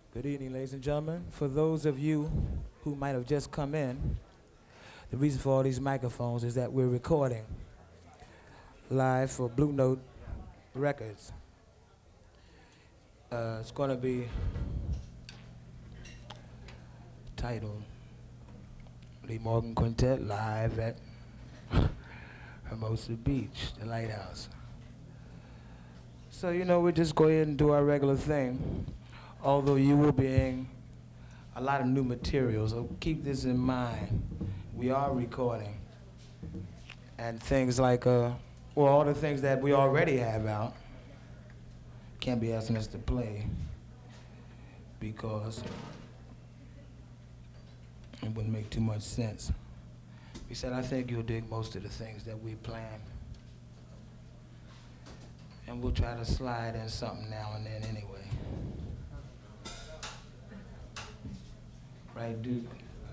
Good evening, ladies and gentlemen. For those of you who might have just come in, the reason for all these microphones is that we're recording live for Blue Note Records. It's going to be titled Lee Morgan Quintet live at Hermosa Beach, the Lighthouse. So, we'll just go ahead and do our regular thing, although you will be hearing a lot of new material, so keep this in mind. We are recording, and things like, all the things that we already have out can't be asking us to play because it wouldn't make too much sense. We said, I think you'll dig most of the things that we plan, and we'll try to slide in something now and then anyway. Right, Duke?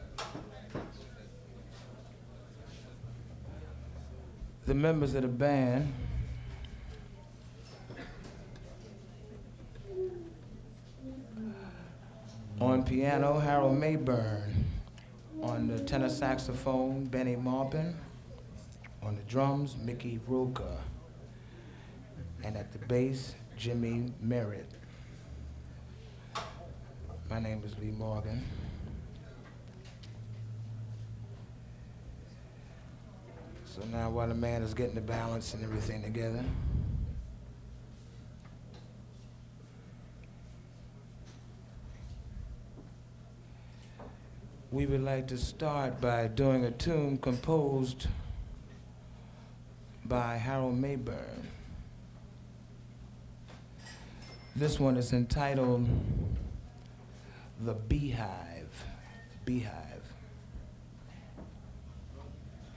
The members of the band on piano, Harold Mayburn. On the tenor saxophone, Benny Maupin. On the drums, Mickey Roca. And at the bass, Jimmy Merritt. My name is Lee Morgan. So now while the man is getting the balance and everything together, we would like to start by doing a tune composed by Harold Mayburn. This one is entitled The Beehive. Beehive.